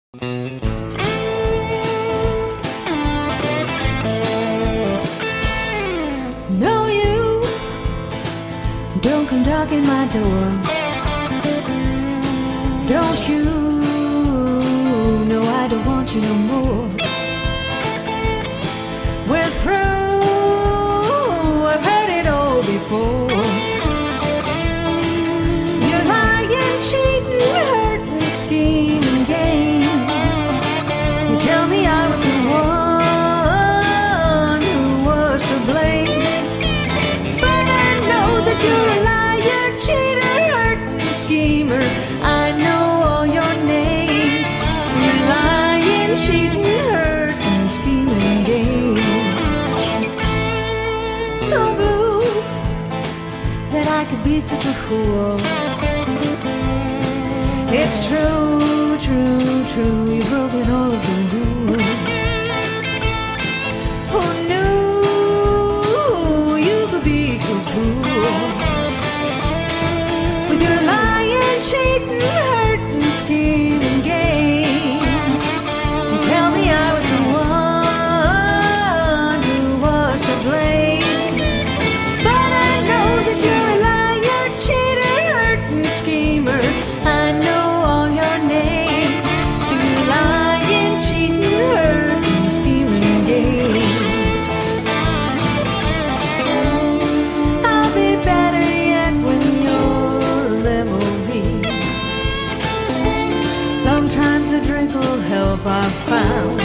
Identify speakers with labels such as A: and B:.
A: No, you don't come knocking my door. Don't you know I don't want you no more. We're through, I've heard it all before. You're lying, cheating, hurting, scheming games. You tell me I was the one who was to blame, but I know that you're a liar, cheater, hurting, schemer. I know all your names. You're lying, cheating, hurting, scheming games. So blue that I could be such a fool. It's true, true, true, you've broken all of the rules. Who knew you could be so cruel? With your lying, cheating, hurting, scheming games. You tell me I was the one who was to blame, but I know that you're a liar, cheater, hurting, schemer. I know all your names. You lying, cheating, hurting, scheming games. I'll be better yet when you're lemonade. Sometimes a drink will help, I've found.